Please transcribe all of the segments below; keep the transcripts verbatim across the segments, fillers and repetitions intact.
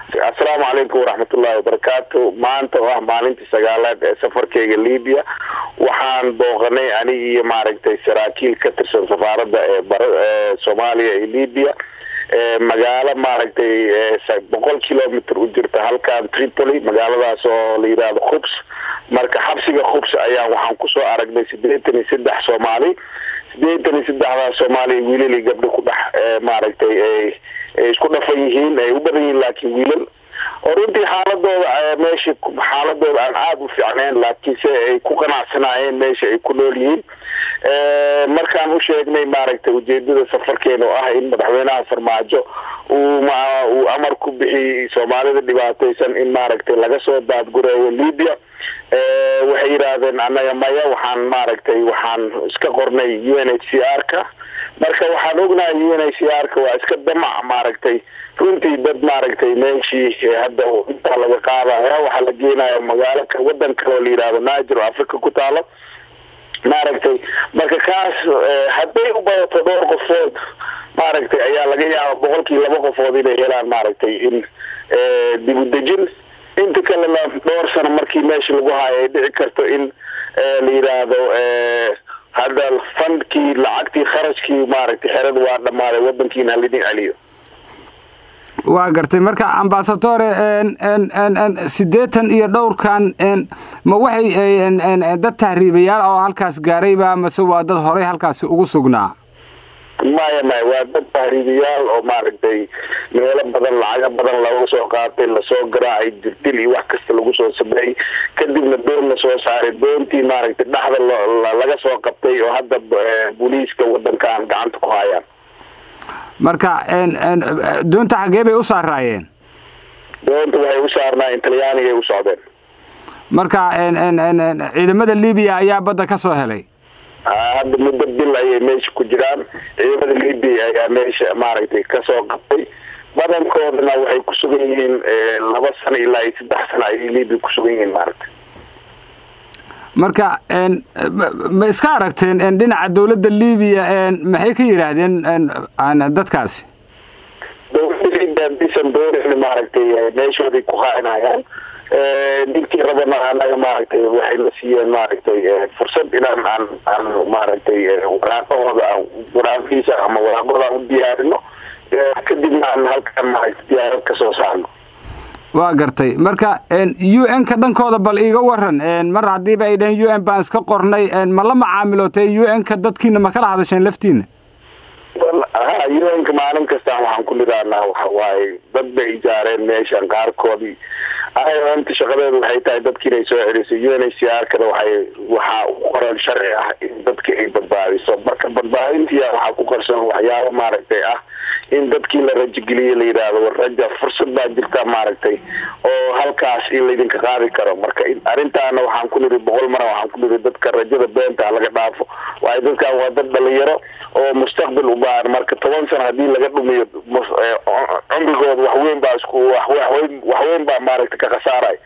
السلام عليكم ورحمة الله وبركاته. ما أنت واه مالنتي سجالات سفر كي ليبيا وحان بوغني أني معركة سراكيل كتر سفارة بر سوماليا ليبيا مجال معركة بقول كيلومتر وجرت هالكان تريبولي مجال سو ليرا خبز مركز حبسي خبز أيام وحان كسو أرجع سديتني سدح سومالي سديتني سدح سومالي ويلي اللي قبل كده معركة isku dhafan yihiin ay u badan yihiin laakiin wiilal oo runtii xaaladooda meesha xaaladooda aan aad u fiicneen laakiin se ay ku qanacsanaayeen meesha ay ku nool yihiin markaan u sheegnay maaragtay ujeedada safarkeena oo ah in madaxweynaha Farmaajo uu amar ku bixiyay Soomaalida dhibaataysan in maaragtay laga soo daadgureeyo Liibiya waxay yiraahdeen anaga maya waxaan maaragtay waxaan iska qornay U N H C R-ka marka waxaan ognahay U N H C R-ka waa iska damac maaragtay runtii dad maaragtay meeshii hadda inta laga qaadayo waxa la geenayo magaalo ka wadan kale oo la yiraahdo Niger Afrika ku taalo maaragtay marka kaas hadday u baahato dhowr qofood maaragtay ayaa laga yaabaa boqolkiiba laba qofood inay helaan maaragtay in dib u dejin inta kale la dhowr sano markii meesha lagu hayo ay dhici karto in la yiraahdo هذا الفند كي لعقتي خرج كي مارك حرد وارد مارك ودن كي نهلدين عليه. وقرتي مركا أمباسطور إن إن إن إن سديتن يدور كان إن ما وحي إن إن ده تهريبيار أو هالكاس قريبة مسوا ده هراي هالكاس وقصقنا. ما يا ما وده تهريبيار أو مارك ده من بدل العجب بدل لو سوق قاتل لسوق راعي جتلي وحكس لو سوق سبعي كدي من الدور لسوق صار دونتي مارك تدخل لجا سوق قبتي وهذا بوليس كودن كان قانت قايا. مركا إن إن دونت حجيبي أسر رايين. دونت وهي أسرنا إنتلياني هي أسرين. مركا إن إن إن إذا مدى ليبيا يا بدأ كسوهلي. هذا مدبل أي ماشي كجران إذا الليبي أي ماشي معركة كسوق قبي بدن كورنا وحي كسوقين لبس سنة إلا يسدح سنة الليبي كسوقين معركة مركا إن ما إسكاركتين إن دين على الدولة الليبية إن ما هي كيرة إن إن عن دتكاس دولة الليبية بيسن دولة معركة ماشي ودي كوهانا يعني دكتي ربنا أنا ماركتي وحيد لسيا ماركتي فرصة إلى عن عن ماركتي وراقة وراقة فيسا أما وراقة وديارنا كدينا عن هالكلام ماركتي ديار كسوسان. وقرتي مركا إن يو إن كدن كودا بل إيجا ورن إن مرة عديبة إيدن يو إن بانس كقرني إن ملما عاملوتي يو إن كدت كينا ما كلا هذا شيء لفتين. ها يو إن كمان كستان وحن كل دارنا وحواي ضد إيجارين ماشان قاركودي. أنا أنت شغلة وحيتها ضد كي ليسوا عريسوا يو إن إتش سي آر كذا وحي وح وقرن شرعي ضد كي بدباري صوب مركب بدباري أنت يا وح وقرصن وحياة ماركتي أه إن ضد كي لرجلي اللي يراد والرجال فرصة بعدك ماركتي أو هالكاس اللي يدين كقاري كرو مركب أنت أنا وحن كل ري بقول مرة وحن كل ري ضد كرجال بنت على قدافه وأيضا كان ضد اللي يرى أو مستقبل وبار مركب طبعا سنة هذه اللي قبل مي عمري جود وحوين باسكو وحوين وحوين با ماركتي كخسارة.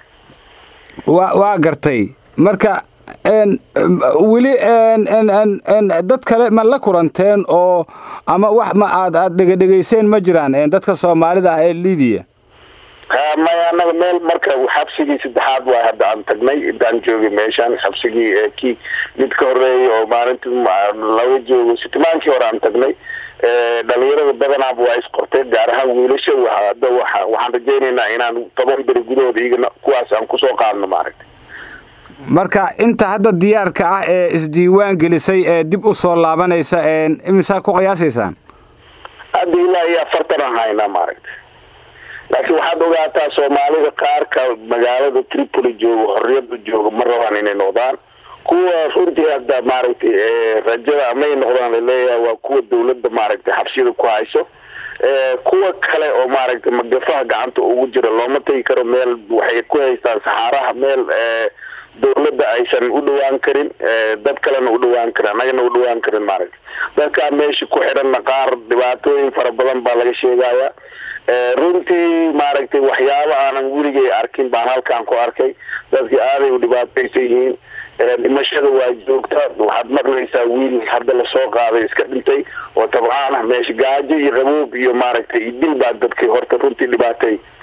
وقرتي مركا إن ولي إن إن إن إن دت كله ملا كورنتين أو أما واحد ما عاد عاد دق دقيسين مجران إن دت كصومالي ده ليبيا. ما أنا مال مركا وحبسي سدحاب واحد عن تجمي دان جوجي ميشان حبسي كي نتكوري أو مارنت لو جو ستمان كي ورا عن تجمي dhalinyarada badan aad waa isqortay gaar ahaan wiilasha waxa waxa waxaan rajaynaynaa inaan toban bari gudahood igana kuwaas aan ku soo qaadno maaragtay marka inta hadda diyaarka ah ee isdiiwaan gelisay ee dib u soo laabanaysa ee imisa ku qiyaasaysan hadda ilaa iyo afartan hayna maaragtay laakiin waxaad ogaataa Soomaalida qaar ka magaalada Tripoli joogo xorriyad joogo ma rabaan inay noqdaan kuwa runtii hadda maaragtay rajada ama ay noqdaan leeyahay waa kuwa dawladda maaragtay xabsiyada ku hayso kuwa kale oo maaragtay magafaha gacanta ugu jira looma tagi karo meel waxay ku haystaan saxaraha meel dawladda aysan u dhawaan karin dad kalena u dhawaan karin anagana u dhawaan karin maaragtay dadka meesha ku xiran qaar dhibaatooyin fara badan baa laga sheegayaa runtii maaragtay waxyaabo aanan weligay arkin baan halkaan ku arkay dadkii aaday u dhibaataysan yihiin dhimashada waa joogta waxaad maqlaysaa wiil hadda la soo qaaday iska dhintay oo tabcaan ah meesha gaajo iyo qaboob iyo maaragtay dil baa dadkii horta runtii dhibaatay